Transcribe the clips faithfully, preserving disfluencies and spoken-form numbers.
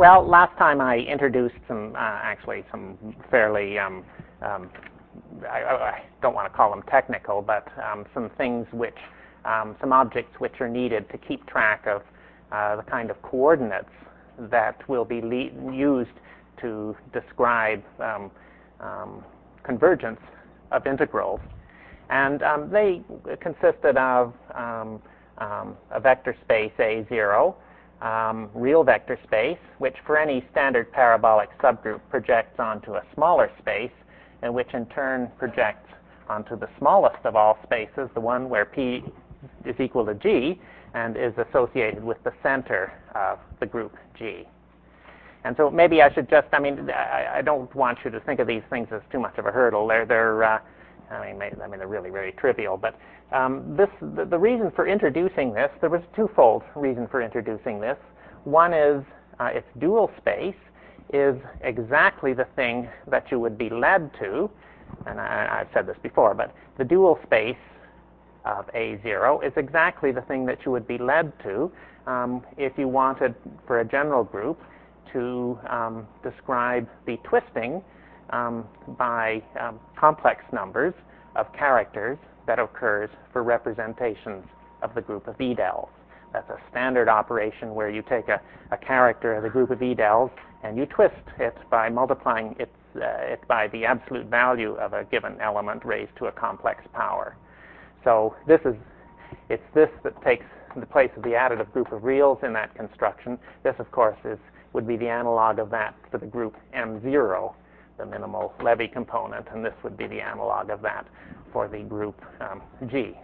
Well, last time I introduced some, uh, actually some fairly, um, um, I, I don't want to call them technical, but um, some things which, um, some objects which are needed to keep track of uh, the kind of coordinates that will be le- used to describe um, um, convergence of integrals. And um, they consisted of um, um, a vector space A zero, um, real vector space, which for any standard parabolic subgroup projects onto a smaller space, and which in turn projects onto the smallest of all spaces, the one where P is equal to G, and is associated with the center of the group G. And so maybe I should just, I mean, I, I don't want you to think of these things as too much of a hurdle. They're, they're uh, I mean, I mean, they're really very trivial. But um, this, the, the reason for introducing this, there was a twofold reason for introducing this. One is uh, its dual space is exactly the thing that you would be led to, and I, I've said this before, but the dual space of A zero is exactly the thing that you would be led to um, if you wanted, for a general group, to um, describe the twisting um, by um, complex numbers of characters that occurs for representations of the group of edels. That's a standard operation where you take a, a character of the group of edels and you twist it by multiplying it, uh, it by the absolute value of a given element raised to a complex power. So this is, it's this that takes the place of the additive group of reals in that construction. This, of course, is would be the analog of that for the group M zero, the minimal Levy component, and this would be the analog of that for the group um, G.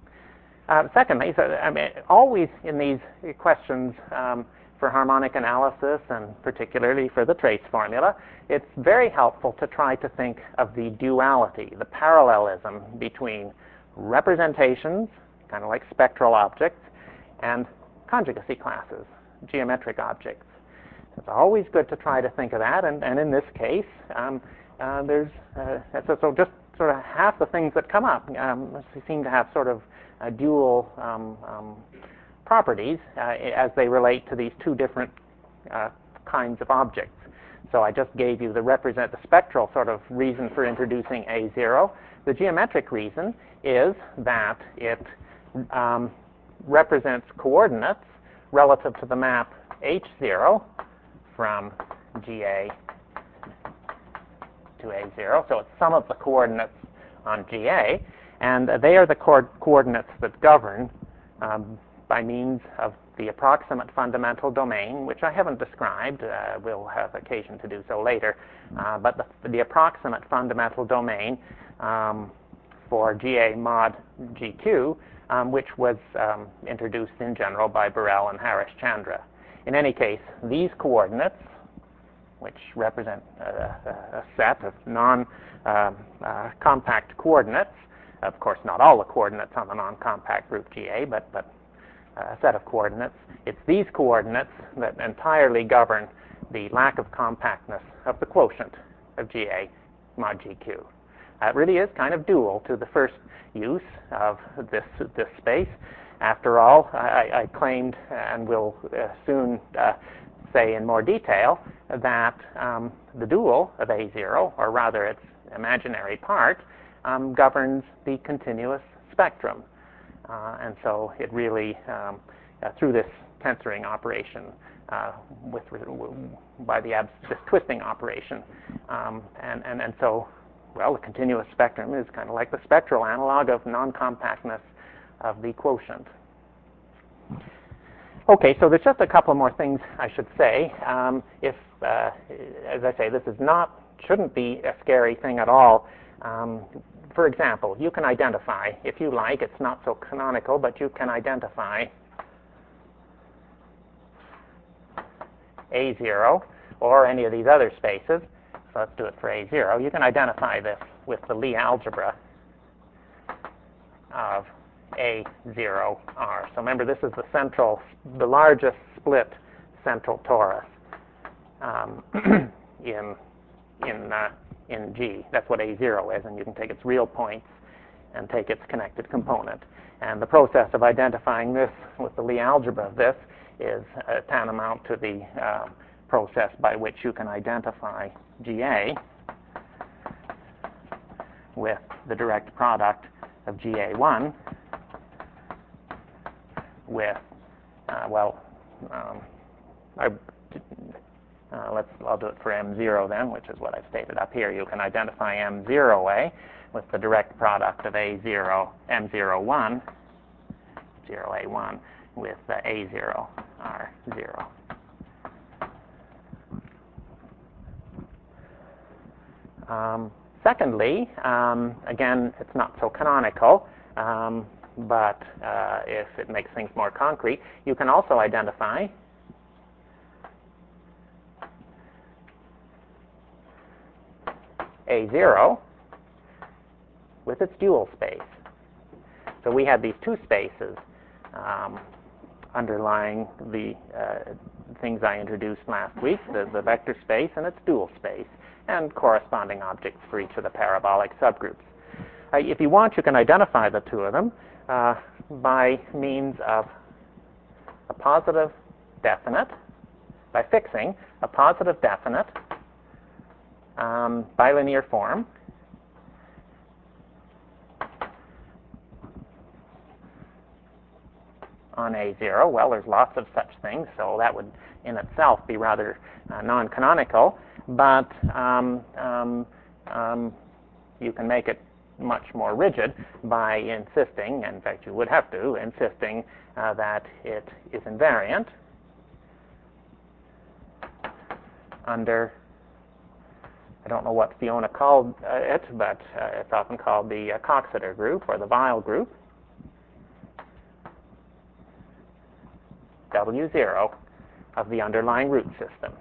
Uh, secondly, so, I mean, always in these questions um, for harmonic analysis, and particularly for the trace formula, it's very helpful to try to think of the duality, the parallelism between representations, kind of like spectral objects, and conjugacy classes, geometric objects. It's always good to try to think of that, and, and in this case, um, uh, there's uh, so, so just sort of half the things that come up um, seem to have sort of uh, dual um, um, properties uh, as they relate to these two different uh, kinds of objects. So I just gave you the represent the spectral sort of reason for introducing A zero. The geometric reason is that it um, represents coordinates relative to the map H zero from G A to A zero. So it's some of the coordinates on G A, and they are the co- coordinates that govern um, by means of the approximate fundamental domain, which I haven't described. Uh, we'll have occasion to do so later. Uh, but the, the approximate fundamental domain um, for G A mod G Q, um, which was um, introduced in general by Burrell and Harish-Chandra. In any case, these coordinates, which represent a, a set of non-compact uh, uh, coordinates, of course not all the coordinates on the non-compact group G A, but, but a set of coordinates, it's these coordinates that entirely govern the lack of compactness of the quotient of G A mod G Q. Uh, it really is kind of dual to the first use of this, this space. After all, I, I claimed, and will uh, soon uh, say in more detail, that um, the dual of A zero, or rather its imaginary part, um, governs the continuous spectrum. Uh, and so it really, um, uh, through this tensoring operation, uh, with by the abs- this twisting operation, um, and, and, and so, well, the continuous spectrum is kind of like the spectral analog of non-compactness of the quotient. Okay, so there's just a couple more things I should say. Um, if, uh, as I say, this is not, shouldn't be a scary thing at all. Um, for example, you can identify, if you like, it's not so canonical, but you can identify A zero or any of these other spaces. So let's do it for A zero. You can identify this with the Lie algebra of A zero R. So remember, this is the central, the largest split central torus um, in in uh, in G. That's what A zero is, and you can take its real points and take its connected component. And the process of identifying this with the Lie algebra of this is uh, tantamount to the uh, process by which you can identify G A with the direct product of G A one with, uh, well, um, I, uh, let's, I'll do it for M zero then, which is what I've stated up here. You can identify M zero A with the direct product of A zero, M zero one, zero A one, with uh, A zero R zero. Um, secondly, um, again, it's not so canonical, um, but uh, if it makes things more concrete, you can also identify A zero with its dual space. So we had these two spaces um, underlying the uh, things I introduced last week, the, the vector space and its dual space, and corresponding objects for each of the parabolic subgroups. Uh, if you want, you can identify the two of them uh, by means of a positive definite, by fixing a positive definite um, bilinear form on A zero. Well, there's lots of such things, so that would in itself be rather uh, non-canonical, but um, um, um, you can make it much more rigid by insisting, in fact you would have to, insisting uh, that it is invariant under, I don't know what Fiona called uh, it, but uh, it's often called the uh, Coxeter group or the Weil group, W zero of the underlying root system.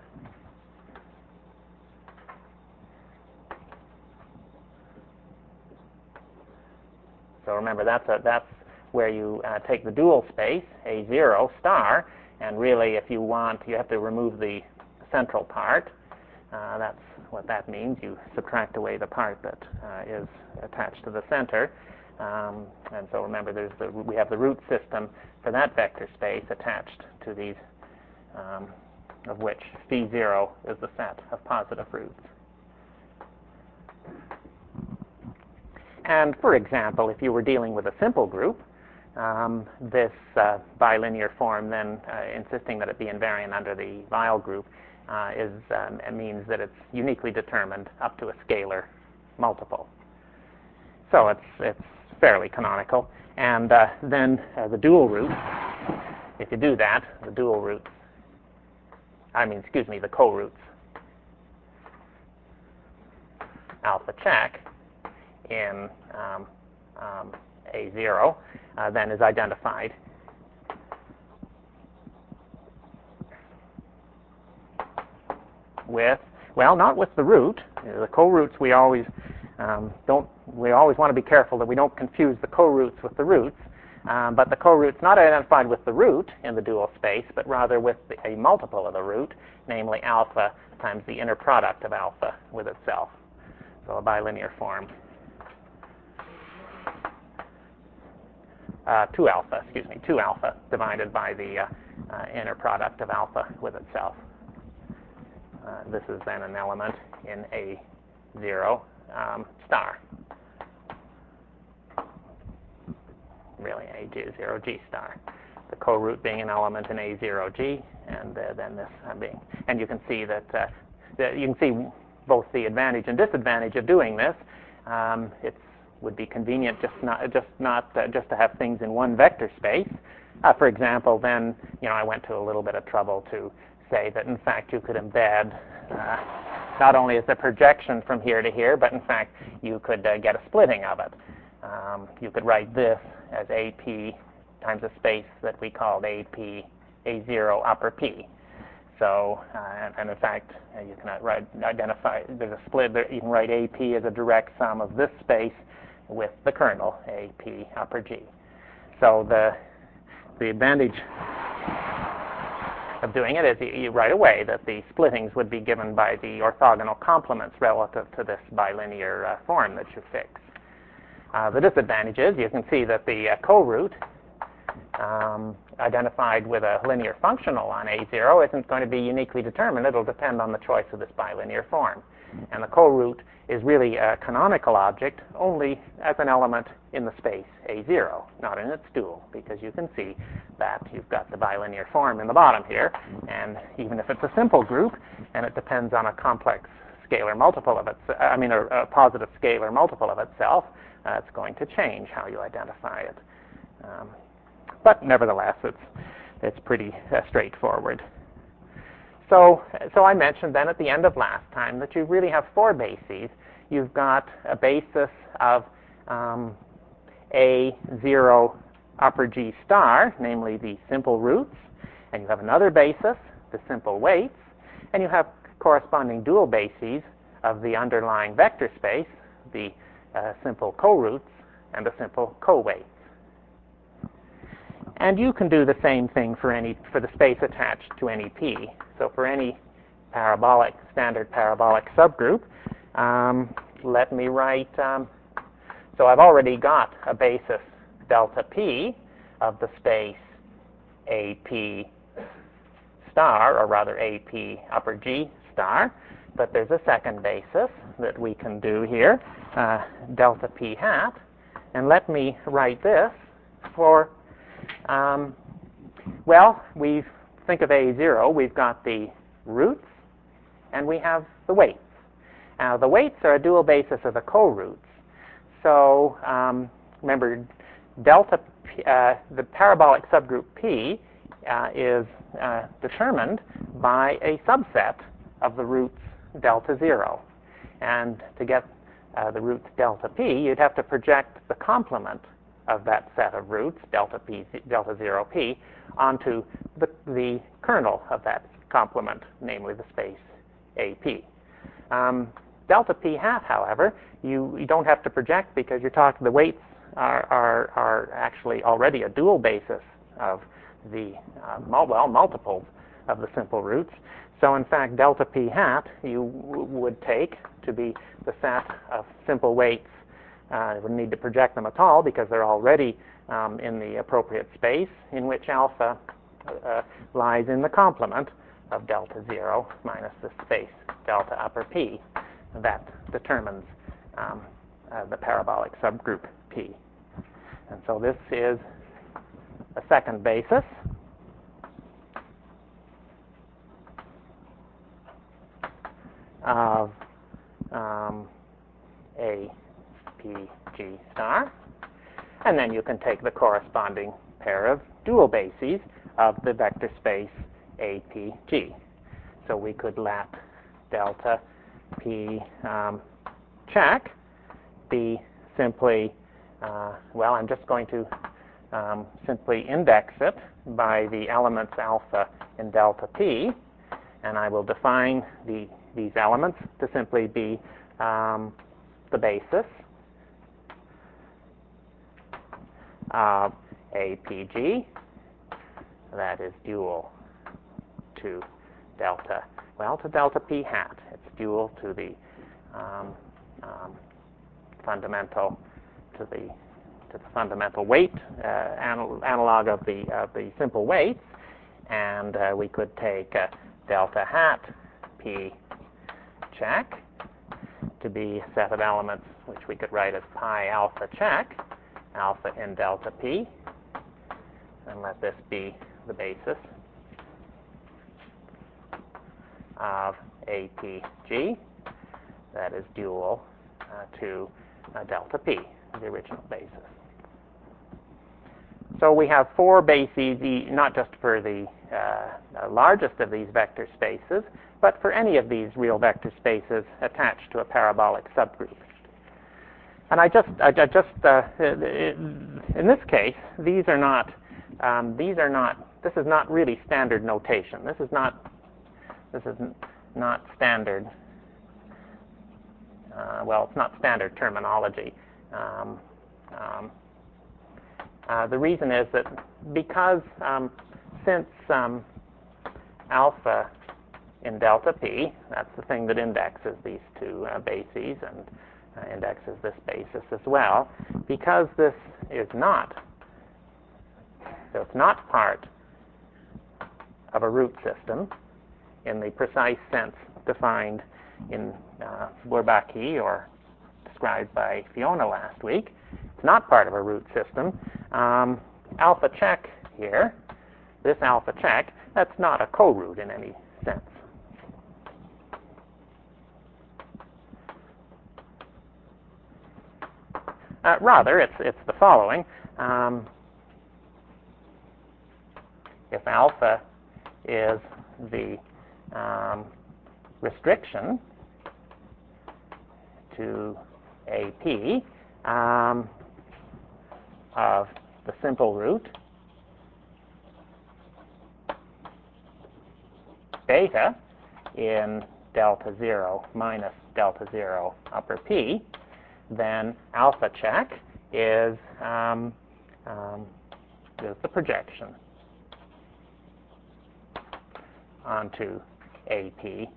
So remember, that's a, that's where you uh, take the dual space, A zero star, and really if you want, you have to remove the central part. Uh, that's what that means. You subtract away the part that uh, is attached to the center. Um, and so remember, there's the, we have the root system for that vector space attached to these, um, of which phi zero is the set of positive roots. And for example, if you were dealing with a simple group, um, this uh, bilinear form then uh, insisting that it be invariant under the Weil group uh, is um, it means that it's uniquely determined up to a scalar multiple. So it's it's fairly canonical. And uh, then uh, the dual roots, if you do that, the dual roots, I mean, excuse me, the co-roots, alpha check in um, um, A zero, uh, then is identified with, well, not with the root. The co-roots we always um, don't, we always want to be careful that we don't confuse the co-roots with the roots, um, but the co-root's not identified with the root in the dual space, but rather with the, a multiple of the root, namely alpha times the inner product of alpha with itself. So a bilinear form. Uh, two alpha, excuse me, two alpha divided by the uh, uh, inner product of alpha with itself. Uh, this is then an element in A zero um, star. Really, A zero G star. The co-root being an element in A zero G, and uh, then this uh, being. And you can see that, uh, that you can see both the advantage and disadvantage of doing this. Um, it's would be convenient just not just not uh, just to have things in one vector space. Uh, for example, then you know I went to a little bit of trouble to say that in fact you could embed uh, not only as a projection from here to here, but in fact you could uh, get a splitting of it. Um, you could write this as A P times a space that we called A P A zero upper P. So, uh, and in fact, uh, you can write, identify, there's a split, there, you can write A P as a direct sum of this space with the kernel, A P upper G. So the, the advantage of doing it is you, you right away that the splittings would be given by the orthogonal complements relative to this bilinear uh, form that you fix. Uh, the disadvantage is you can see that the uh, co-root um, identified with a linear functional on A zero isn't going to be uniquely determined. It'll depend on the choice of this bilinear form. And the co-root is really a canonical object only as an element in the space A zero, not in its dual, because you can see that you've got the bilinear form in the bottom here, and even if it's a simple group and it depends on a complex scalar multiple of its, I mean a, a positive scalar multiple of itself, uh, it's going to change how you identify it. Um, but nevertheless, it's it's pretty uh, straightforward. So, so I mentioned then at the end of last time that you really have four bases. You've got a basis of um, A zero upper G star, namely the simple roots, and you have another basis, the simple weights, and you have corresponding dual bases of the underlying vector space, the uh, simple co-roots and the simple co-weights. And you can do the same thing for any for the space attached to any P. So for any parabolic, standard parabolic subgroup, um, let me write, um, so I've already got a basis delta P of the space A P star, or rather A P upper G star, but there's a second basis that we can do here, uh, delta P hat, and let me write this for Um, well, we think of A zero. We've got the roots, and we have the weights. Now, the weights are a dual basis of the co-roots. So, um, remember, delta, P, uh, the parabolic subgroup P uh, is uh, determined by a subset of the roots delta zero. And to get uh, the roots delta P, you'd have to project the complement of that set of roots, delta P, delta zero P, onto the, the kernel of that complement, namely the space A P. Um, delta P hat, however, you, you don't have to project because you're talking, the weights are, are, are actually already a dual basis of the, uh, well, multiples of the simple roots. So in fact, delta P hat you w would take to be the set of simple weights. Uh, you wouldn't need to project them at all because they're already um, in the appropriate space in which alpha uh, lies in the complement of delta zero minus the space delta upper P. That determines um, uh, the parabolic subgroup P. And so this is a second basis. Of um, A P G star, and then you can take the corresponding pair of dual bases of the vector space A P G. So we could let delta P um, check be simply, uh, well, I'm just going to um, simply index it by the elements alpha in delta P, and I will define the, these elements to simply be um, the basis of A P G, that is dual to delta, well, to delta P hat. It's dual to the um, um, fundamental, to the to the fundamental weight uh, anal analog of the of the simple weights, and uh, we could take uh, delta hat P check to be a set of elements which we could write as pi alpha check, alpha in delta P, and let this be the basis of A P G, that is dual uh, to uh, delta P, the original basis. So we have four bases, not just for the uh, largest of these vector spaces, but for any of these real vector spaces attached to a parabolic subgroup. And I just, I, I just, uh, in this case, these are not, um, these are not, this is not really standard notation. This is not, this is not standard, uh, well, it's not standard terminology. Um, um, uh, the reason is that because um, since um, alpha in delta P, that's the thing that indexes these two uh, bases and uh, indexes this basis as well, because this is not, So it's not part of a root system in the precise sense defined in uh, Bourbaki or described by Fiona last week. It's not part of a root system. Um, alpha check here, this alpha check, that's not a co-root in any sense. Uh, rather, it's, it's the following. Um, if alpha is the um, restriction to A P um, of the simple root beta in delta zero minus delta zero upper P, then alpha check is, um, um, is the projection onto A P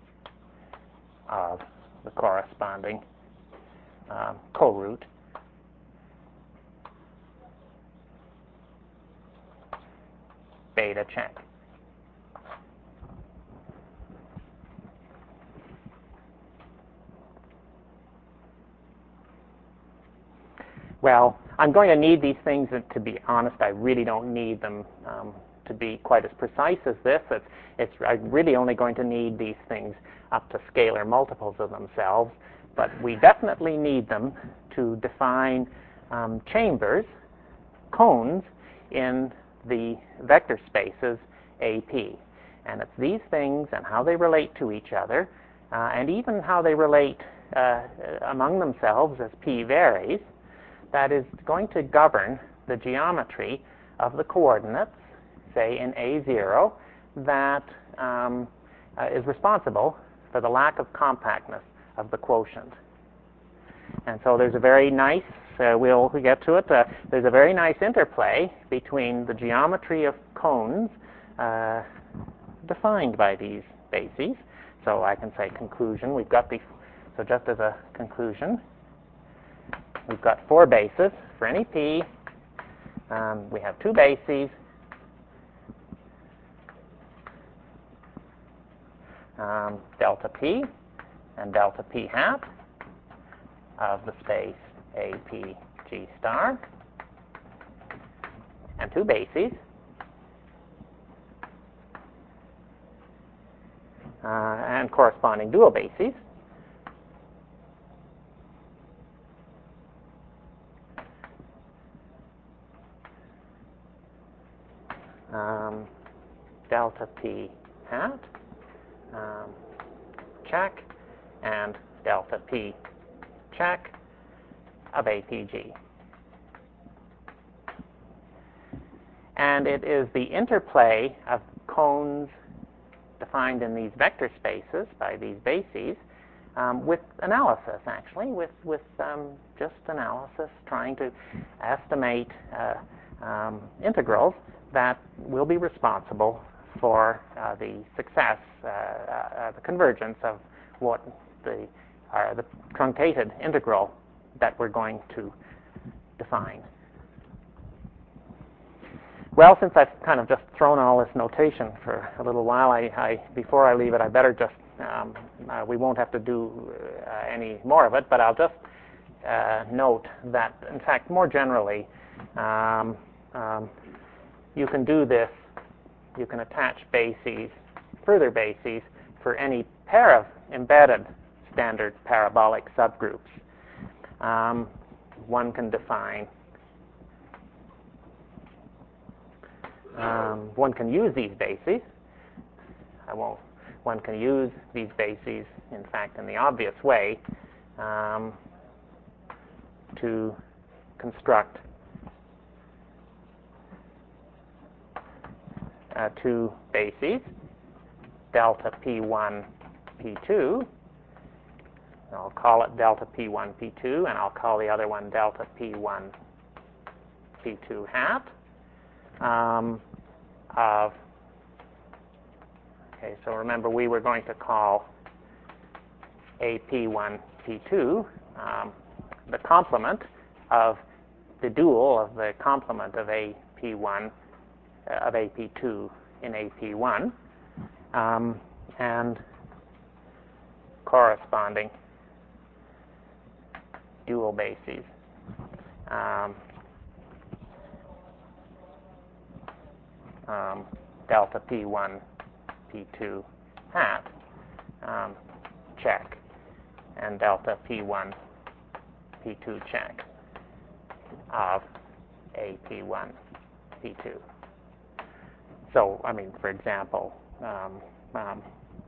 of the corresponding um, co-root beta check. Well, I'm going to need these things, and to be honest, I really don't need them um, to be quite as precise as this. It's, it's, I'm really only going to need these things up to scalar multiples of themselves, but we definitely need them to define um, chambers, cones, in the vector spaces A P. And it's these things and how they relate to each other, uh, and even how they relate uh, among themselves as P varies, that is going to govern the geometry of the coordinates, say in A zero, that um, uh, is responsible for the lack of compactness of the quotient. And so there's a very nice, uh, we'll get to it, uh, there's a very nice interplay between the geometry of cones uh, defined by these bases. So I can say conclusion, we've got the, so just as a conclusion, we've got four bases for any P. Um, we have two bases. Um, delta P and delta P hat of the space A P G star. And two bases. Uh, and corresponding dual bases. Um, delta P hat, um, check, and delta P check of A P G. And it is the interplay of cones defined in these vector spaces by these bases um, with analysis, actually, with, with um, just analysis, trying to estimate uh, um, integrals that will be responsible for uh, the success, uh, uh, the convergence of what the, uh, the truncated integral that we're going to define. Well, since I've kind of just thrown all this notation for a little while, I, I before I leave it, I better just, um, uh, we won't have to do uh, any more of it, but I'll just uh, note that, in fact, more generally, um, um, you can do this, you can attach bases, further bases, for any pair of embedded standard parabolic subgroups. Um, one can define, um, one can use these bases. I won't, one can use these bases, in fact, in the obvious way, um, to construct Uh, two bases, delta P one, P two. I'll call it delta P one, P two, and I'll call the other one delta P one, P two hat um, of, okay, so remember we were going to call A P one, P two um, the complement of the dual of the complement of A P one of A P two in A P one, um, and corresponding dual bases. Um, um, delta P one, P two hat, um, check, and delta P one, P two check of A P one, P two. So, I mean, for example, um, um,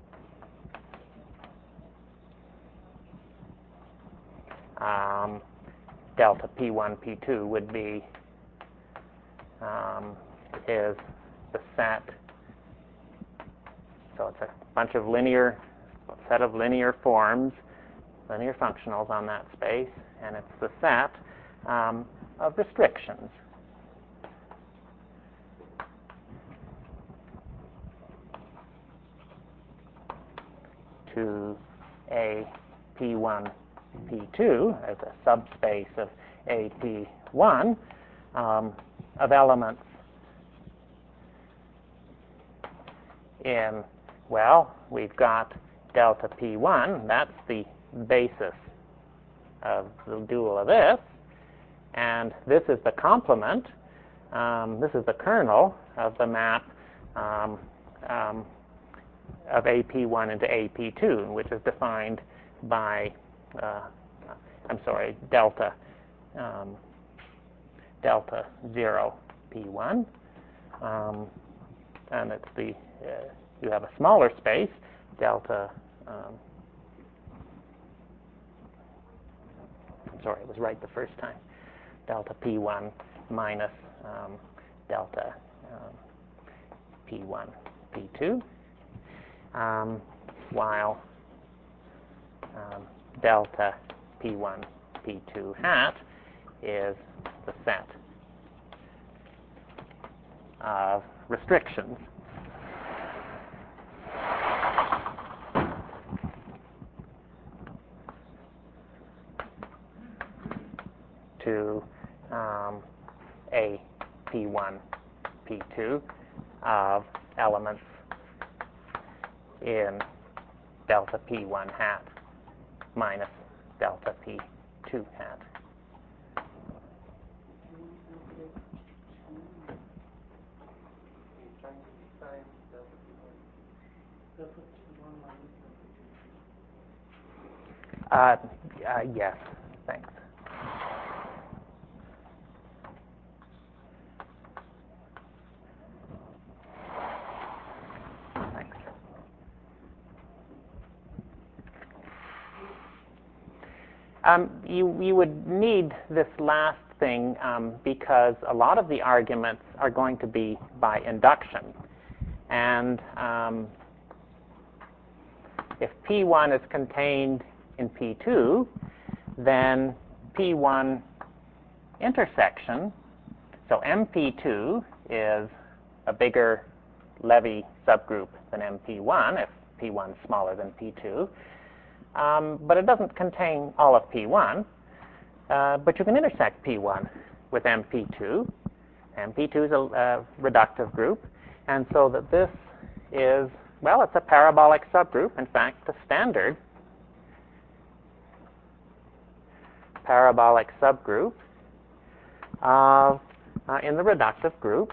um, delta P one, P two would be um, is the set. So it's a bunch of linear, a set of linear forms, linear functionals on that space, and it's the set um, of restrictions. To A P one, P two as a subspace of A P one um, of elements in, well, we've got delta P one, that's the basis of the dual of this, and this is the complement, um, this is the kernel of the map um, um, of A P one into A P two, which is defined by, uh, I'm sorry, delta, um, delta zero P one, um, and it's the, uh, you have a smaller space, delta, um, I'm sorry, it was right the first time, delta P one minus um, delta um, P one, P two. Um, while um, delta P one, P two hat is the set of restrictions. To um, A P one, P two of elements in delta P one hat minus delta P two hat. Uh, uh, yes, thanks. Thanks. Um, you, you would need this last thing um, because a lot of the arguments are going to be by induction. And um, if P one is contained in P two, then P one intersection, so M P two is a bigger Levy subgroup than M P one if P one is smaller than P two. Um, but it doesn't contain all of P one. Uh, but you can intersect P one with M P two. M P two is a uh, reductive group. And so that this is, well, it's a parabolic subgroup. In fact, a standard parabolic subgroup of, uh, in the reductive group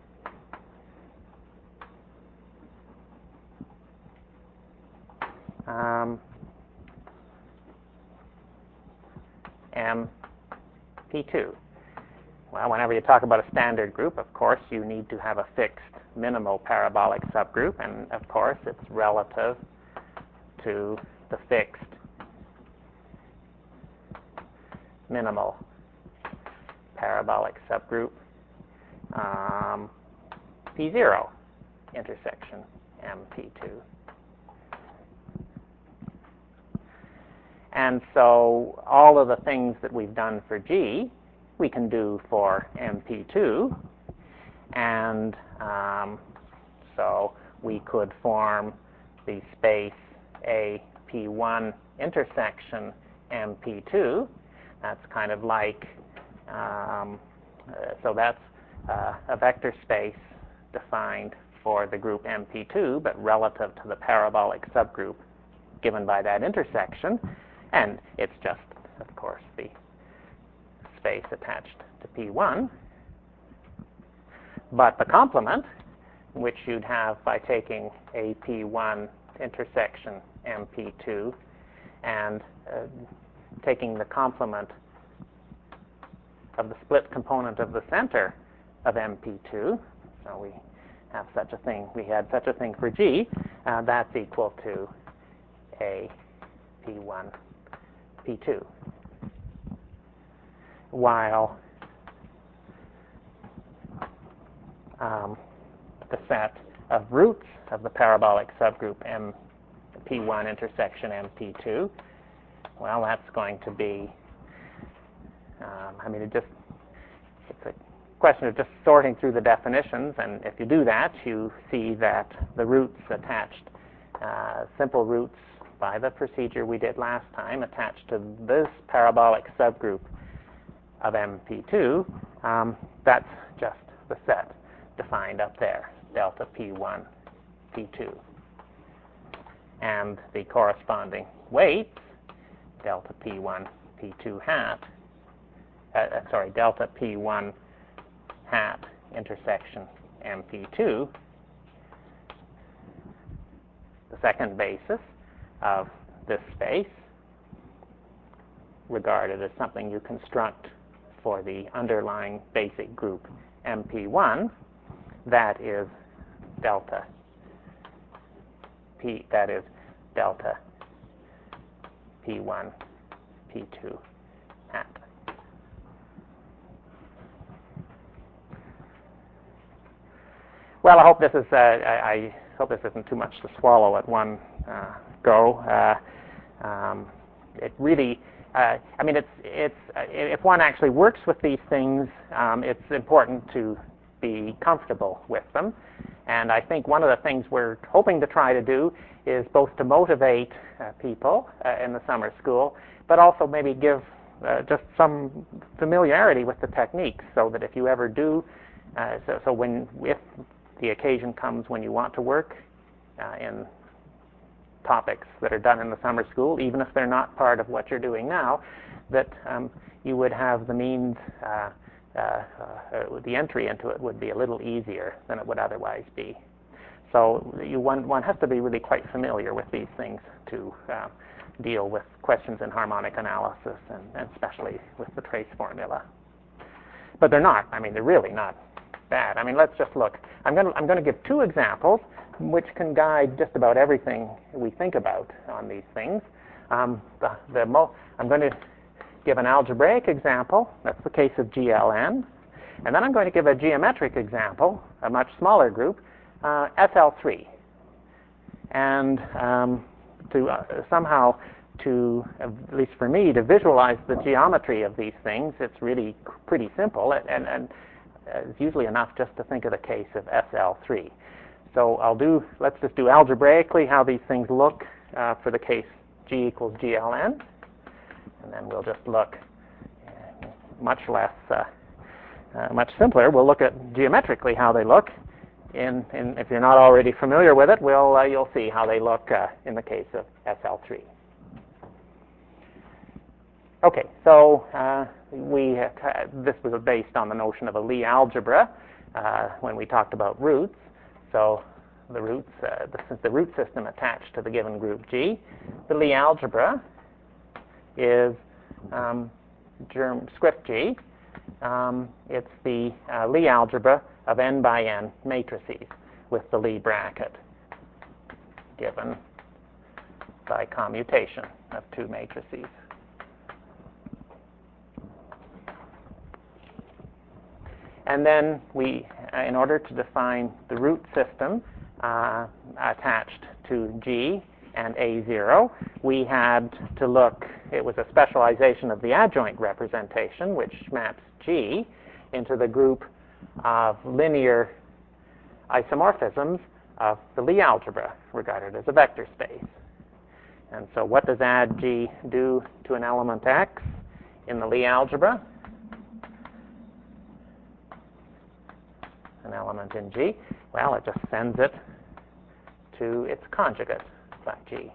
um, M P two. Well, whenever you talk about a standard group, of course, you need to have a fixed minimal parabolic subgroup, and of course, it's relative to the fixed minimal parabolic subgroup um, P zero intersection M P two. And so all of the things that we've done for G, we can do for M P two. And um, so we could form the space A P one intersection M P two. That's kind of like, um, uh, so that's uh, a vector space defined for the group M P two, but relative to the parabolic subgroup given by that intersection. And it's just, of course, the space attached to P one. But the complement, which you'd have by taking a P one intersection M P two and uh, taking the complement of the split component of the center of M P two, so we have such a thing, we had such a thing for G, uh, that's equal to a P one P two. While um, the set of roots of the parabolic subgroup M P one intersection M P two, well, that's going to be, um, I mean, it just, it's a question of just sorting through the definitions, and if you do that, you see that the roots attached, uh, simple roots by the procedure we did last time, attached to this parabolic subgroup of M P two, um, that's just the set defined up there, delta P one P two. And the corresponding weights, delta P one P two hat, uh, sorry, delta P one hat intersection M P two, the second basis of this space, regarded as something you construct for the underlying basic group M P one, that is delta P, that is delta P one P two hat. Well, I hope this is. Uh, I, I hope this isn't too much to swallow at one uh, go. Uh, um, it really. Uh, I mean, it's it's. Uh, if one actually works with these things, um, it's important to be comfortable with them. And I think one of the things we're hoping to try to do is both to motivate uh, people uh, in the summer school, but also maybe give uh, just some familiarity with the techniques, so that if you ever do, uh, so, so when if the occasion comes when you want to work uh, in topics that are done in the summer school, even if they're not part of what you're doing now, that um, you would have the means, uh, uh, uh, the entry into it would be a little easier than it would otherwise be. So you, one, one has to be really quite familiar with these things to uh, deal with questions in harmonic analysis, and, and especially with the trace formula. But they're not, I mean, they're really not bad. I mean, let's just look. I'm going to, I'm going to give two examples which can guide just about everything we think about on these things. Um, the, the mo I'm going to give an algebraic example. That's the case of G L N. And then I'm going to give a geometric example, a much smaller group, uh, S L three. And um, to uh, somehow, to, at least for me, to visualize the geometry of these things, it's really pretty simple. And, and, and it's usually enough just to think of the case of S L three. So I'll do, let's just do algebraically how these things look uh, for the case G equals G L N. And then we'll just look uh, much less, uh, uh, much simpler. We'll look at geometrically how they look. In, in, if you're not already familiar with it, we'll, uh, you'll see how they look uh, in the case of S L three. Okay, so uh, we uh, this was based on the notion of a Lie algebra uh, when we talked about roots. So the roots, uh, the, the root system attached to the given group G. The Lie algebra is um, germ Swift G. Um, it's the uh, Lie algebra of n by n matrices with the Lie bracket given by commutation of two matrices. And then we, uh, in order to define the root system uh, attached to G and A zero, we had to look, it was a specialization of the adjoint representation, which maps G into the group of linear isomorphisms of the Lie algebra, regarded as a vector space. And so what does add G do to an element X in the Lie algebra? An element in G. well, it just sends it to its conjugate, psi G.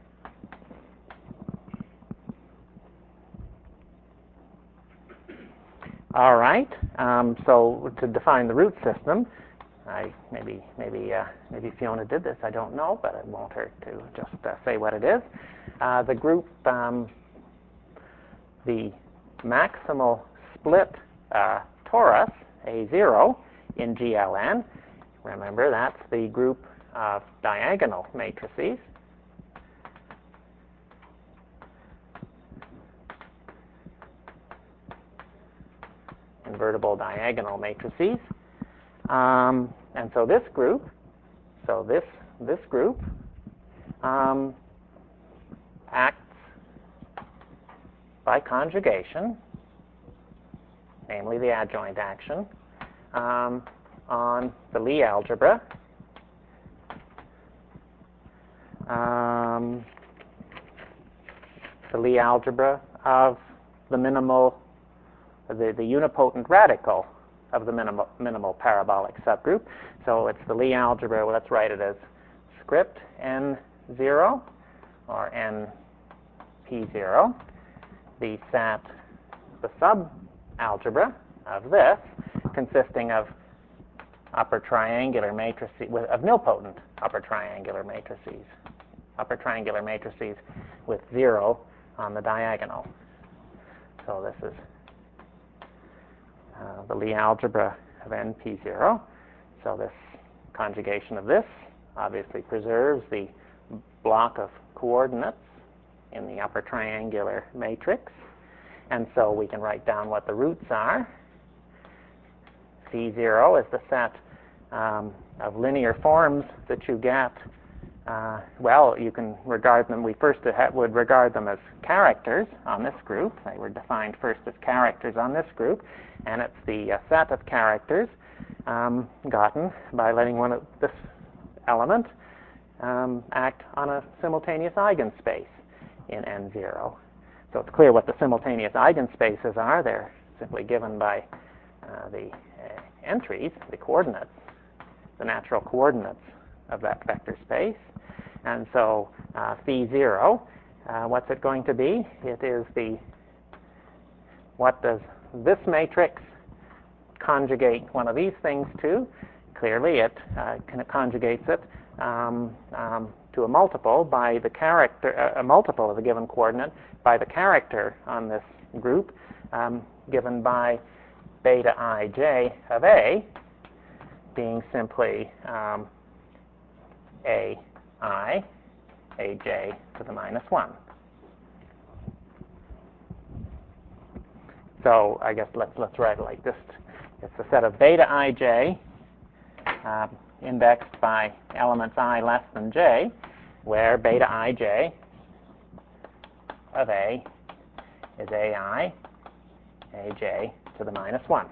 All right, um, so to define the root system, I maybe maybe uh, maybe Fiona did this, I don't know, but it won't hurt to just uh, say what it is. Uh, the group, um, the maximal split uh, torus, A zero, in G L N, remember that's the group of diagonal matrices. Invertible diagonal matrices. Um, and so this group, so this, this group um, acts by conjugation, namely the adjoint action, um, on the Lie algebra, um, the Lie algebra of the minimal, the, the unipotent radical of the minimal, minimal parabolic subgroup. So it's the Lie algebra, well, let's write it as script N zero, or N P zero, the sat, the subalgebra of this, consisting of upper triangular matrices, of nilpotent upper triangular matrices, upper triangular matrices with zero on the diagonal. So this is uh, the Lie algebra of N P zero. So this conjugation of this obviously preserves the block of coordinates in the upper triangular matrix. And so we can write down what the roots are. Phi zero is the set um, of linear forms that you get. Uh, well, you can regard them, we first would regard them as characters on this group. They were defined first as characters on this group. And it's the uh, set of characters um, gotten by letting one of this element um, act on a simultaneous eigenspace in N zero. So it's clear what the simultaneous eigenspaces are. They're simply given by uh, the uh, entries, the coordinates, the natural coordinates of that vector space. And so uh, phi zero, uh, what's it going to be? It is the, what does this matrix conjugate one of these things to? Clearly it uh, conjugates it um, um, to a multiple by the character, a multiple of a given coordinate by the character on this group um, given by beta ij of A being simply um, A I, Aj to the minus one. So I guess let's let's write it like this. It's a set of beta ij uh, indexed by elements I less than j, where beta ij of A is Ai, Aj to the minus one.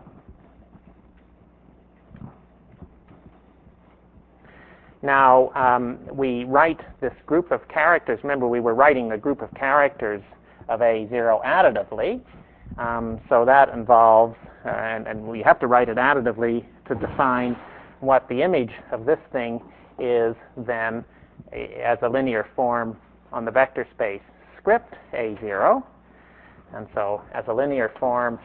Now, um, we write this group of characters. Remember, we were writing the group of characters of A zero additively. Um, so that involves, uh, and, and we have to write it additively to define what the image of this thing is then a, as a linear form on the vector space script A zero. And so as a linear form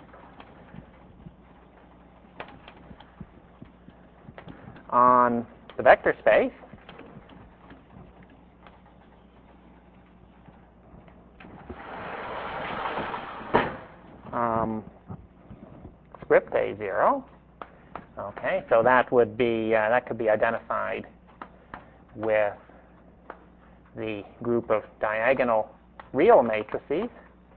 on the vector space, um, script A zero. Okay, so that would be uh, that could be identified with the group of diagonal real matrices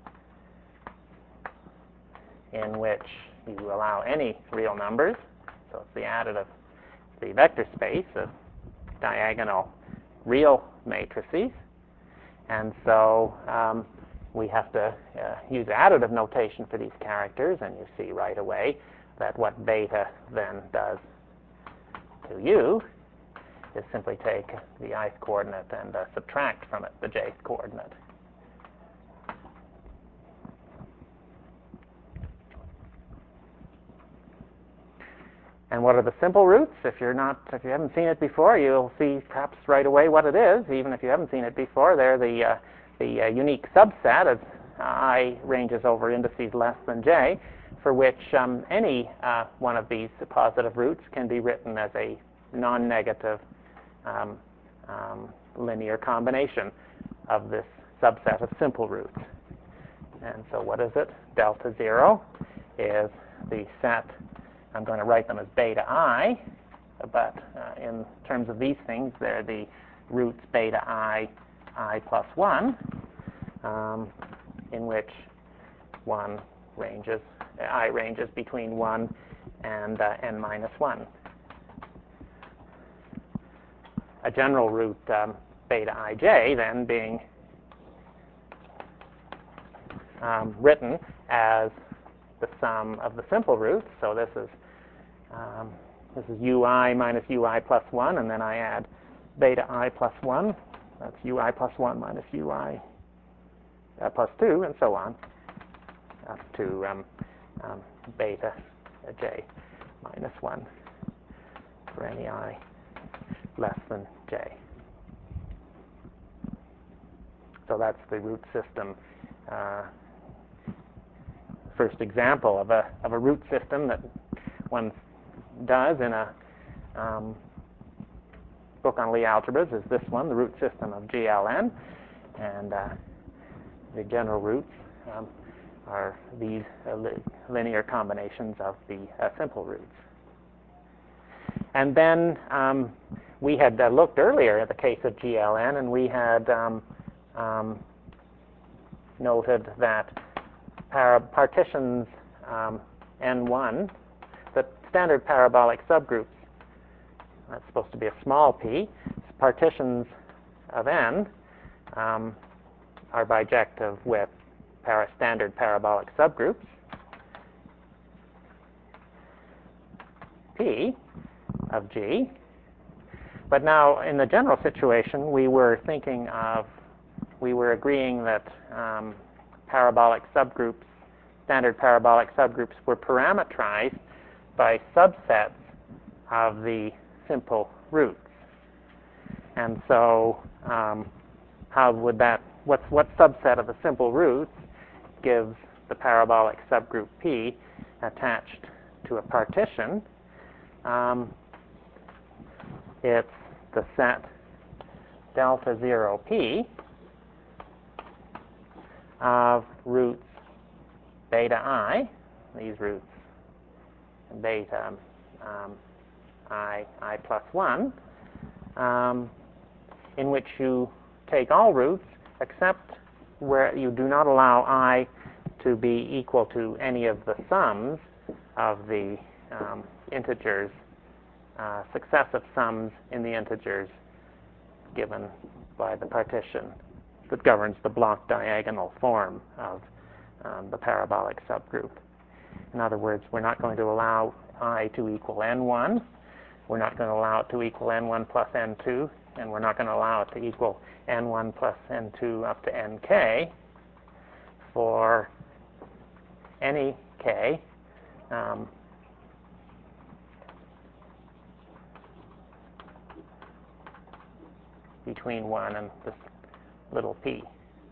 in which you allow any real numbers. So it's the additive, the vector space of diagonal real matrices. And so um, we have to uh, use additive notation for these characters, and you see right away that what beta then does to you is simply take the ith coordinate and uh, subtract from it the jth coordinate. And what are the simple roots? If you're not, if you haven't seen it before, you'll see perhaps right away what it is. Even if you haven't seen it before, they're the uh, the uh, unique subset as I ranges over indices less than j, for which um, any uh, one of these positive roots can be written as a non-negative um, um, linear combination of this subset of simple roots. And so what is it? Delta zero is the set. I'm going to write them as beta I, but uh, in terms of these things, they're the roots beta I, I plus one, um, in which one ranges, I ranges between one and uh, n minus one. A general root um, beta ij then being um, written as the sum of the simple roots. So this is um, this is ui minus ui plus one, and then I add beta I plus one. That's ui plus one minus ui uh, plus two, and so on, up to um, um, beta j minus one for any I less than j. So that's the root system. Uh, first example of a of a root system that one does in a um, book on Lie algebras is this one, the root system of G L N, and uh, the general roots um, are these uh, li linear combinations of the uh, simple roots. And then um, we had uh, looked earlier at the case of G L N, and we had um, um, noted that para partitions um, N one, the standard parabolic subgroups, that's supposed to be a small p, partitions of N um, are bijective with para standard parabolic subgroups P of G. But now, in the general situation, we were thinking of, we were agreeing that um, parabolic subgroups, standard parabolic subgroups, were parametrized by subsets of the simple roots. And so, um, how would that, what's, what subset of the simple roots gives the parabolic subgroup P attached to a partition? Um, it's the set delta zero P of roots beta I, these roots beta um, I, I plus one, um, in which you take all roots except where you do not allow I to be equal to any of the sums of the um, integers, uh, successive sums in the integers given by the partition that governs the block diagonal form of um, the parabolic subgroup. In other words, we're not going to allow I to equal n one, we're not going to allow it to equal n one plus n two, and we're not going to allow it to equal n one plus n two up to nk for any k um, between one and this little p.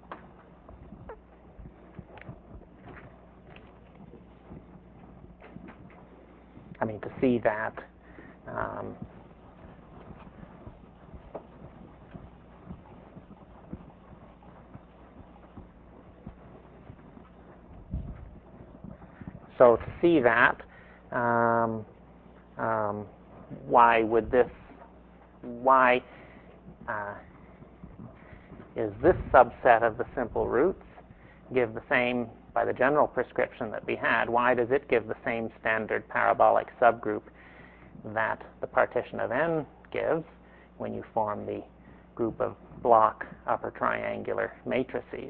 I mean, to see that um, so to see that, um, um, why would this, why uh, is this subset of the simple roots give the same, by the general prescription that we had, why does it give the same standard parabolic subgroup that the partition of N gives when you form the group of block upper triangular matrices?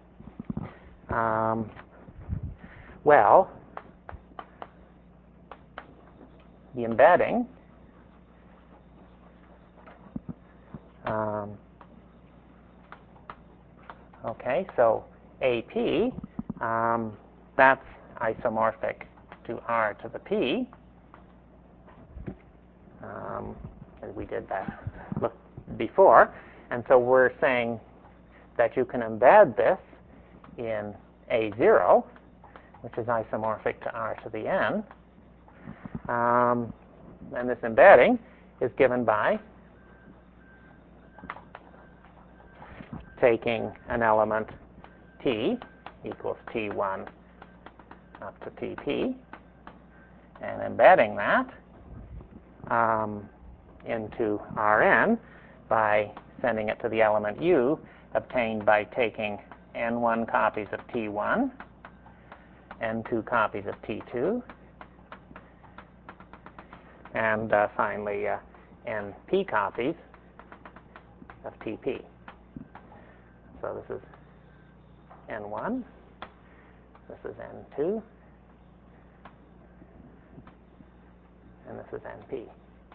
Um, well, the embedding um, okay, so A P, um, that's isomorphic to R to the P. um, as we did that look before. And so we're saying that you can embed this in A zero, which is isomorphic to R to the n. Um, and this embedding is given by taking an element t equals t one up to tp and embedding that um, into Rn by sending it to the element u obtained by taking n one copies of t one, n two copies of t two, and uh, finally uh, np copies of tp. So this is n one, this is n two, and this is np.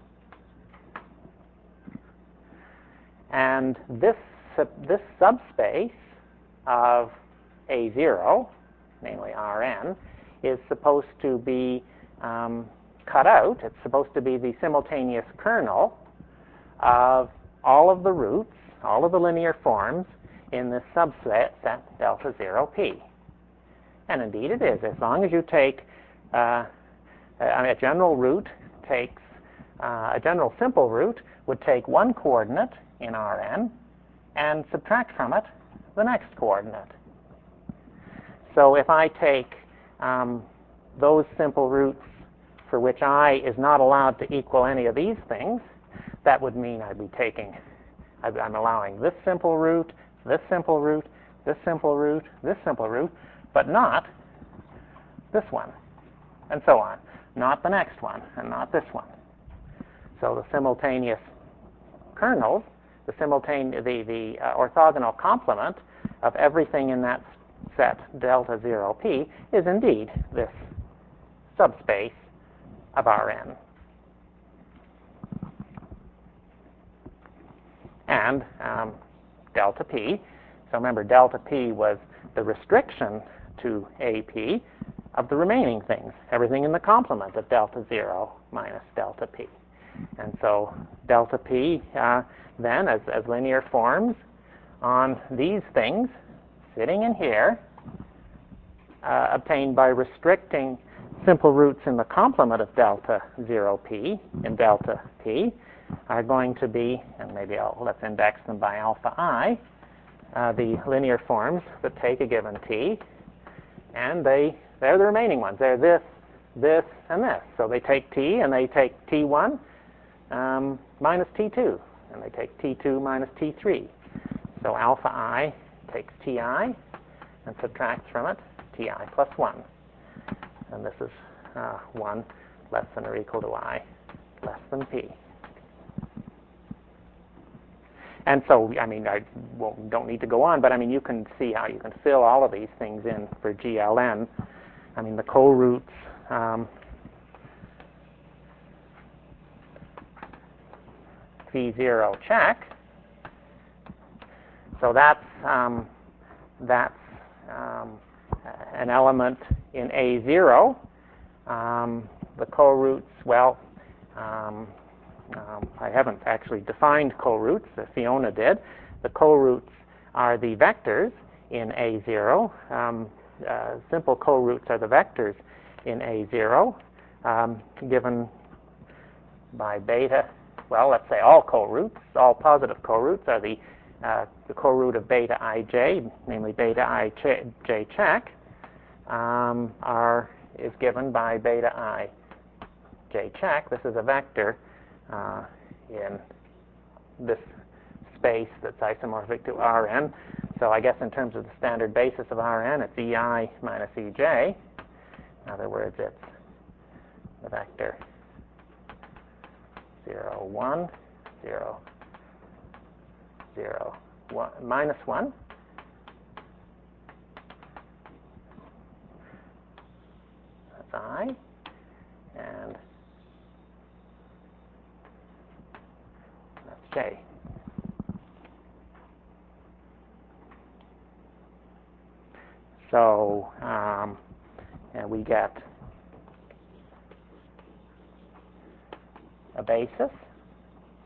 And this, this subspace of A zero, namely Rn, is supposed to be um, cut out. It's supposed to be the simultaneous kernel of all of the roots, all of the linear forms in this subset set delta zero p. And indeed it is. As long as you take uh, I mean, a general root takes uh, a general simple root would take one coordinate in Rn and subtract from it the next coordinate. So if I take um, those simple roots for which I is not allowed to equal any of these things, that would mean I'd be taking, I'm allowing this simple root, this simple root, this simple root, this simple root, but not this one, and so on. Not the next one, and not this one. So the simultaneous kernels, the simultaneous, the, the uh, orthogonal complement of everything in that set delta zero p is indeed this subspace of Rn. And um, delta p, so remember delta p was the restriction to A P of the remaining things, everything in the complement of delta zero minus delta p. And so delta p uh, then as, as linear forms on these things sitting in here, uh, obtained by restricting simple roots in the complement of delta zero p in delta p, are going to be, and maybe I'll, let's index them by alpha I, uh, the linear forms that take a given t, and they, they're the remaining ones. They're this, this, and this. So they take t, and they take t one um, minus t two, and they take t two minus t three. So alpha I takes ti and subtracts from it ti plus one. And this is uh, one less than or equal to I less than p. And so, I mean, I well, don't need to go on, but I mean, you can see how you can fill all of these things in for G L N. I mean, the co-roots, um, V zero check. So that's um, that's um, an element in A zero. Um, the co-roots, well, um, um, I haven't actually defined co-roots. Fiona did. The co-roots are the vectors in A zero. Um, uh, simple co-roots are the vectors in A zero, um, given by beta. Well, let's say all co-roots, all positive co-roots are the uh, the co-root of beta ij, namely beta ij check, um, are is given by beta I j check. This is a vector uh, in this space that's isomorphic to Rn. So I guess in terms of the standard basis of Rn, it's ei minus ej. In other words, it's the vector zero, one, zero, zero, one, minus one. That's I. And that's j. So um, and we get a basis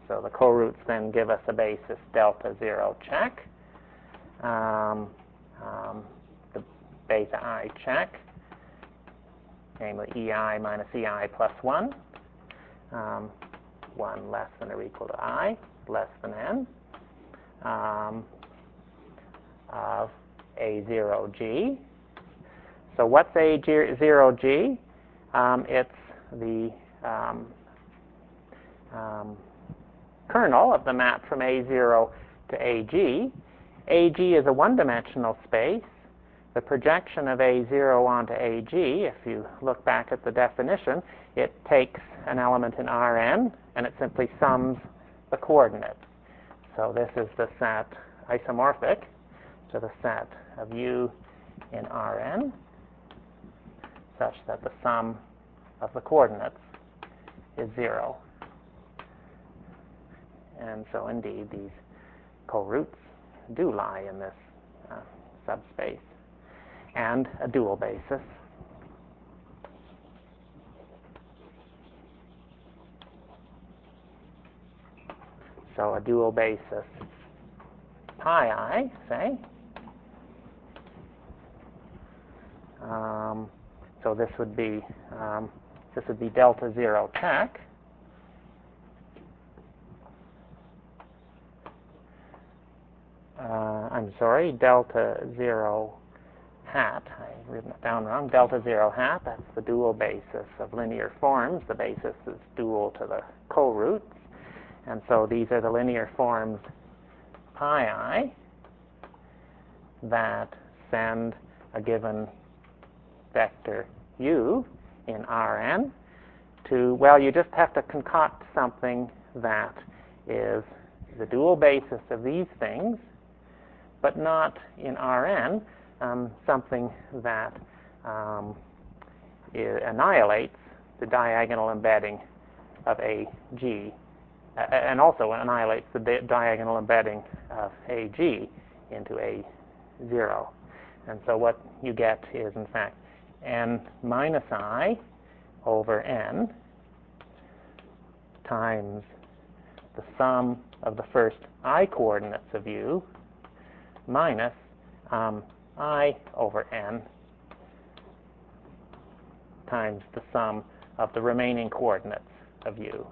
So the co-roots then give us a basis delta zero check. Um, um, the beta I check, namely ei minus ei plus one, um, one less than or equal to I, less than n, um, of A zero G. So what's A zero G? Um, it's the um, um, kernel of the map from A zero to A G. A G is a one-dimensional space. The projection of A zero onto A G, if you look back at the definition, it takes an element in Rn and it simply sums the coordinates. So this is the set isomorphic to the set of U in Rn, such that the sum of the coordinates is zero. And so indeed these co-roots do lie in this uh, subspace, and a dual basis. So a dual basis pi I, say. Um, so this would be um, this would be delta zero check. Uh, I'm sorry, delta zero hat. I've written it down wrong. Delta zero hat, that's the dual basis of linear forms. The basis is dual to the co-roots. And so these are the linear forms pi I that send a given vector u in Rn to, well, you just have to concoct something that is the dual basis of these things, but not in Rn, um, something that um, annihilates the diagonal embedding of A G, uh, and also annihilates the di diagonal embedding of A G into A zero. And so what you get is, in fact, n minus I over n times the sum of the first I coordinates of U minus um, I over n times the sum of the remaining coordinates of U.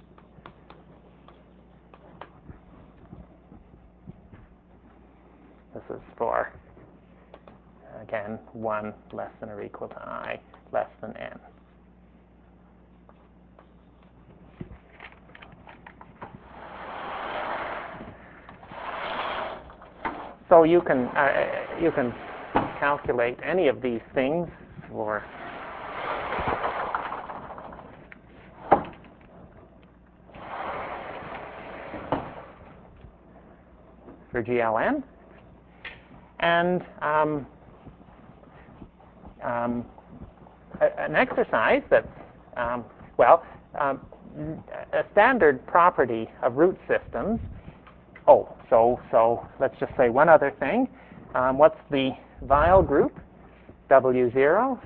This is for, again, one less than or equal to I less than n. So you can uh, you can calculate any of these things for for G L N, and um, um, a, an exercise that's um, well um, a standard property of root systems. Oh, so so let's just say one other thing. Um, what's the Weyl group? W zero.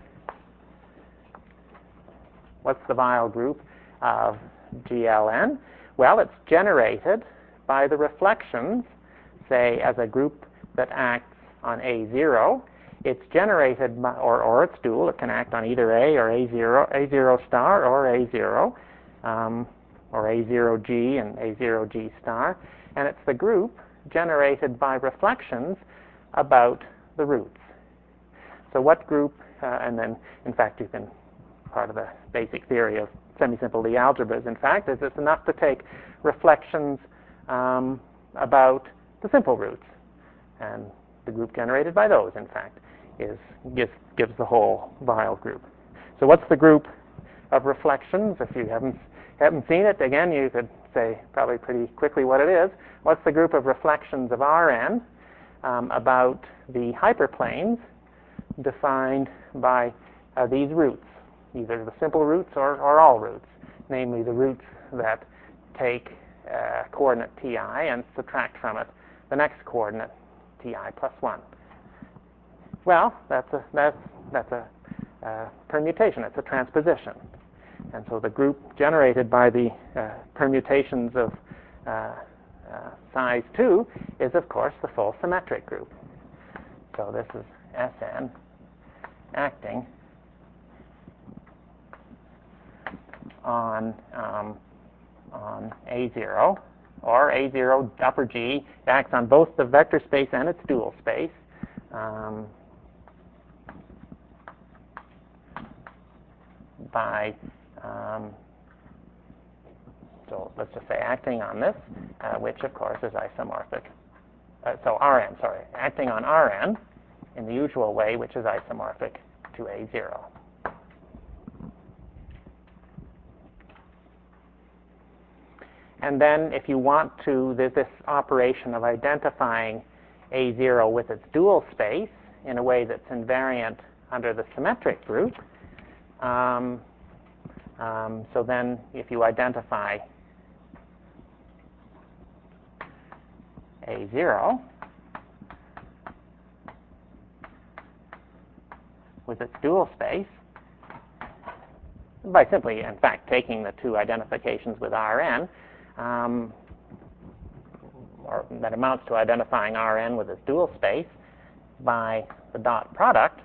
What's the Weyl group of G L N? Well, it's generated by the reflections, say, as a group that acts on A zero. It's generated by, or, or it's dual. It can act on either A or A zero, A zero star or A zero, um, or A zero G and A zero G star. And it's the group generated by reflections about the roots. So what group, uh, and then, in fact, you can, part of the basic theory of semi-simple Lie algebras, in fact, is it's enough to take reflections um, about the simple roots. And the group generated by those, in fact, is gives, gives the whole Weyl group. So what's the group of reflections? If you haven't haven't seen it, again, you could say probably pretty quickly what it is. What's the group of reflections of Rn um, about the hyperplanes defined by uh, these roots, either the simple roots or, or all roots, namely the roots that take uh, coordinate ti and subtract from it the next coordinate ti plus one. Well, that's a, that's, that's a uh, permutation. It's a transposition. And so the group generated by the uh, permutations of uh, uh, size two is, of course, the full symmetric group. So this is Sn acting on um, on A zero, or A zero upper G acts on both the vector space and its dual space. Um, by um, so let's just say acting on this, uh, which of course is isomorphic. Uh, so Rn, sorry, acting on Rn in the usual way, which is isomorphic to A zero. And then if you want to, there's this operation of identifying A zero with its dual space in a way that's invariant under the symmetric group. Um, um, so then if you identify A zero with its dual space, by simply, in fact, taking the two identifications with Rn, um, or that amounts to identifying Rn with its dual space by the dot product,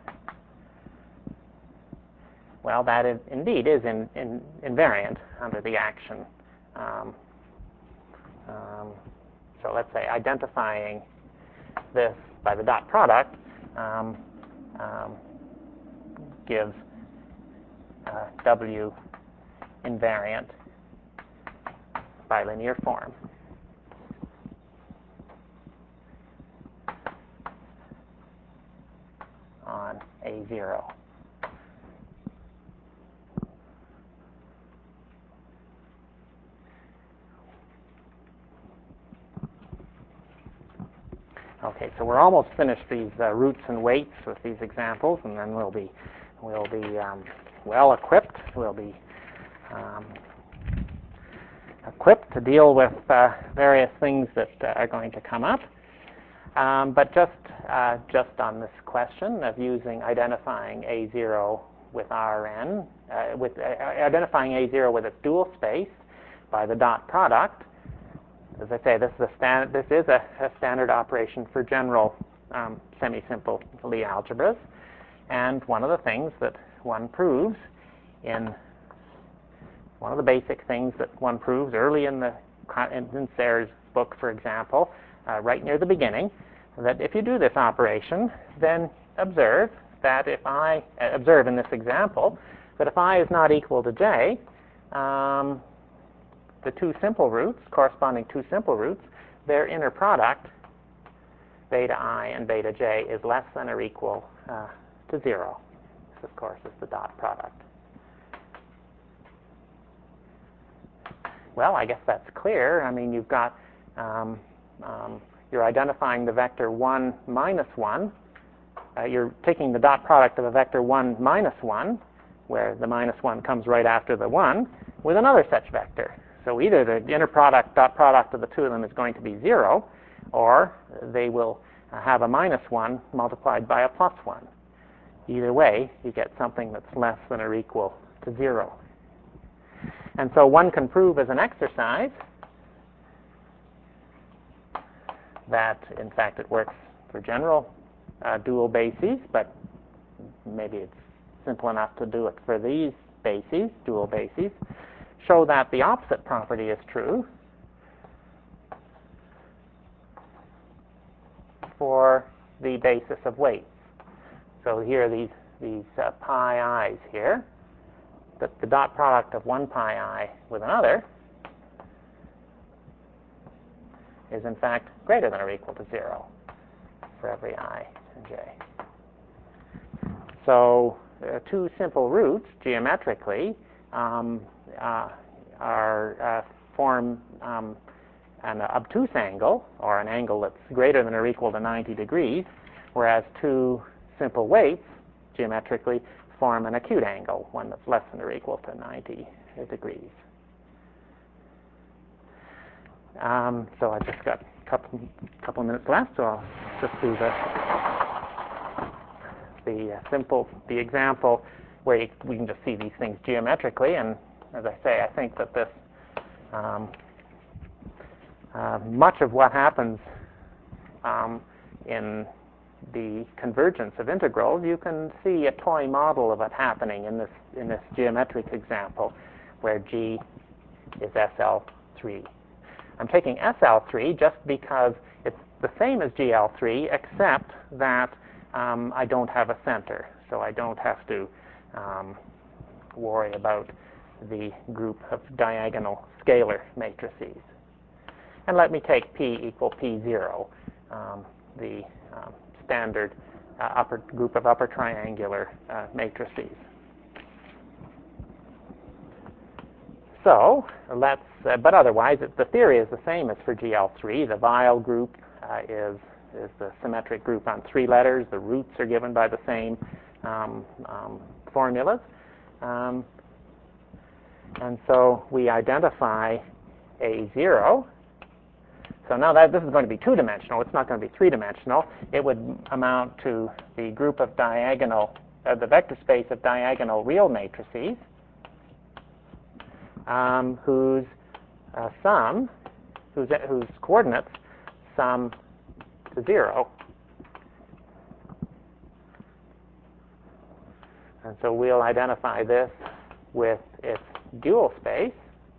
well, that is, indeed is in, in, invariant under the action. Um, um, so let's say identifying this by the dot product um, um, gives uh, W invariant bilinear form. On A zero. Okay, so we're almost finished these uh, roots and weights with these examples, and then we'll be we'll be um, well equipped. We'll be um, equipped to deal with uh, various things that uh, are going to come up. Um, but just uh, just on this question of using identifying A zero with Rn, uh, with uh, identifying A zero with its dual space by the dot product. As I say, this is a standard. This is a, a standard operation for general um, semi-simple Lie algebras, and one of the things that one proves in one of the basic things that one proves early in the in Serre's book, for example, uh, right near the beginning, that if you do this operation, then observe that if I uh, observe in this example that if I is not equal to j, um, the two simple roots, corresponding two simple roots, their inner product, beta I and beta j, is less than or equal uh, to zero. This, of course, is the dot product. Well, I guess that's clear. I mean, you've got, um, um, you're identifying the vector one minus one. Uh, you're taking the dot product of a vector one minus one, where the minus one comes right after the one, with another such vector. So either the inner product, dot product of the two of them is going to be zero, or they will uh, have a minus one multiplied by a plus one. Either way, you get something that's less than or equal to zero. And so one can prove as an exercise that, in fact, it works for general uh, dual bases, but maybe it's simple enough to do it for these bases, dual bases. Show that the opposite property is true for the basis of weights. So here are these, these uh, pi i's here, that the dot product of one pi I with another is in fact greater than or equal to zero for every I and j. So uh, two simple roots geometrically um, uh, are uh, form um, an obtuse angle, or an angle that's greater than or equal to ninety degrees, whereas two simple weights geometrically form an acute angle, one that's less than or equal to ninety degrees. Um, so I just got a couple couple minutes left, so I'll just do the the uh, simple the example where you, we can just see these things geometrically. And as I say, I think that this um, uh, much of what happens um, in the convergence of integrals, you can see a toy model of it happening in this in this geometric example, where G is S L three. I'm taking S L three just because it's the same as G L three, except that um, I don't have a center, so I don't have to um, worry about the group of diagonal scalar matrices. And let me take P equal P zero, um, the um, standard uh, upper group of upper triangular uh, matrices. So let's, uh, but otherwise, it, the theory is the same as for G L three. The Weyl group uh, is is the symmetric group on three letters. The roots are given by the same um, um, formulas. Um, and so we identify A zero. So now that this is going to be two-dimensional, it's not going to be three-dimensional. It would amount to the group of diagonal, uh, the vector space of diagonal real matrices, um, whose uh, sum, whose, whose coordinates sum to zero. And so we'll identify this with its dual space.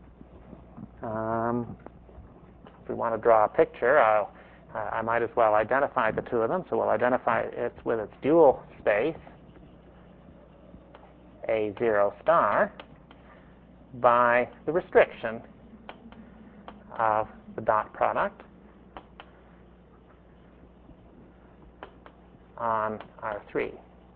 Um, if we want to draw a picture, I'll, uh, I might as well identify the two of them. So we'll identify it with its dual space, A zero star, by the restriction of the dot product on R three.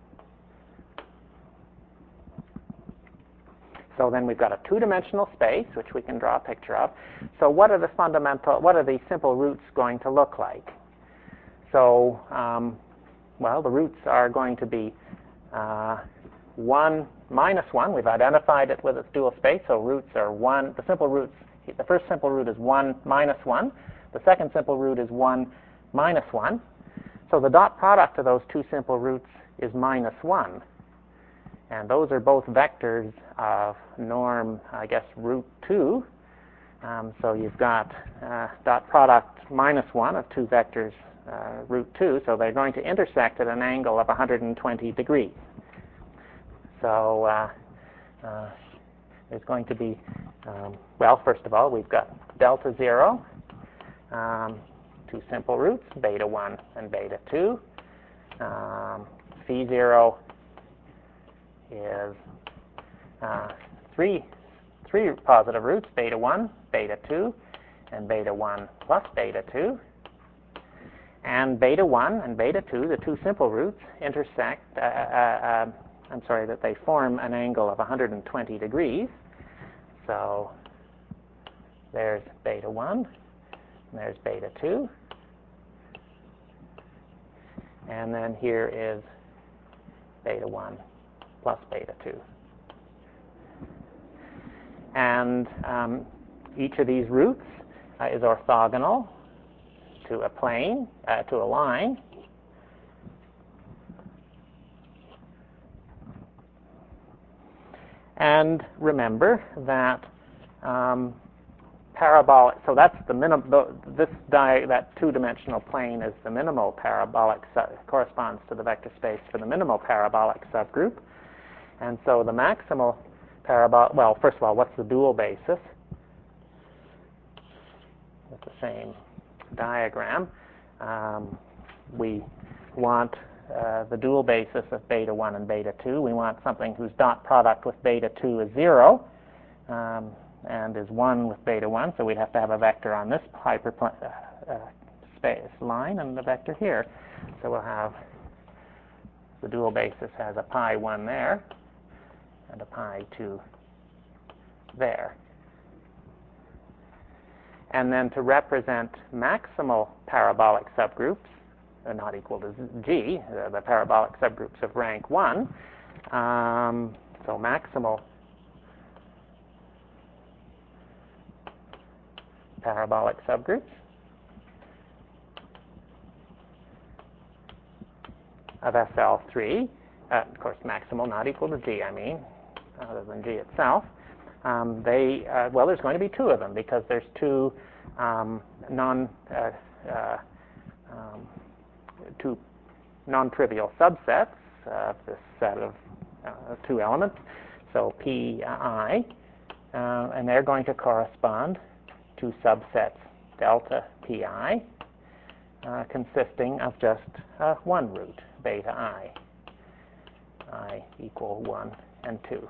So then we've got a two-dimensional space, which we can draw a picture of. So what are the fundamental, what are the simple roots going to look like? So, um, well, the roots are going to be uh, one minus one. We've identified it with its dual space, so roots are one. The simple roots, the first simple root is one minus one. The second simple root is one minus one. So the dot product of those two simple roots is minus one. And those are both vectors of norm, I guess, root two. Um, so you've got uh, dot product minus one of two vectors, uh, root two. So they're going to intersect at an angle of one hundred twenty degrees. So uh, uh, there's going to be, um, well, first of all, we've got delta zero, um, two simple roots, beta one and beta two. Um, phi zero is uh, three, three positive roots, beta one, beta two, and beta one plus beta two. And beta one and beta two, the two simple roots, intersect, uh, uh, uh, I'm sorry, that they form an angle of one hundred twenty degrees. So there's beta one, and there's beta two. And then here is beta one plus beta two. And um, each of these roots uh, is orthogonal to a plane, uh, to a line. And remember that um, parabolic, so that's the minimum, this di that two-dimensional plane is the minimal parabolic, corresponds to the vector space for the minimal parabolic subgroup. And so the maximal parabolic, well, first of all, what's the dual basis? It's the same diagram. Um, we want uh, the dual basis of beta one and beta two. We want something whose dot product with beta two is zero um, and is one with beta one. So we'd have to have a vector on this hyperplane uh, uh, space line and the vector here. So we'll have the dual basis has a pi one there and a pi two there. And then to represent maximal parabolic subgroups, are not equal to G, uh, the parabolic subgroups of rank one, um, so maximal parabolic subgroups of S L three, uh, of course maximal not equal to G, I mean, other than G itself. Um, they, uh, well, there's going to be two of them because there's two um, non uh, uh, um, two non-trivial subsets of this set of uh, two elements. So P I, uh, and they're going to correspond to subsets delta Pi, uh, consisting of just uh, one root, beta I, I equal one and two.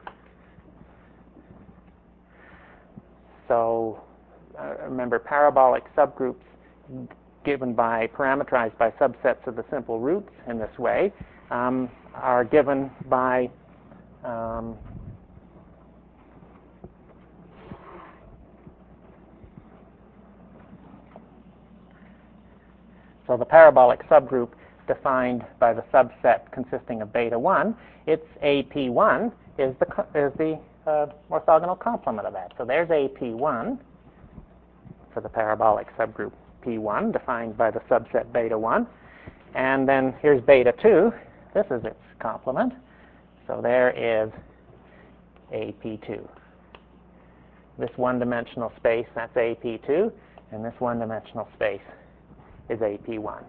So uh, remember, parabolic subgroups given by, parameterized by subsets of the simple roots in this way, um, are given by um, so the parabolic subgroup defined by the subset consisting of beta one, its A P one is the, is the uh, orthogonal complement of that. So there's A P one for the parabolic subgroup P one, defined by the subset beta one. And then here's beta two. This is its complement. So there is A P two. This one-dimensional space, that's A P two, and this one-dimensional space is A P one.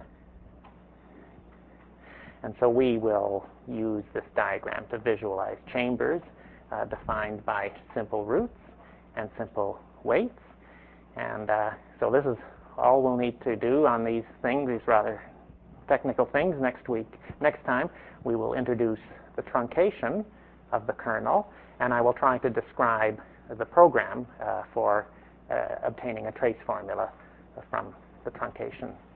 And so we will use this diagram to visualize chambers uh, defined by simple roots and simple weights. And uh, so this is all we'll need to do on these things, these rather technical things. Next week, next time, we will introduce the truncation of the kernel, and I will try to describe the program uh, for uh, obtaining a trace formula from the truncation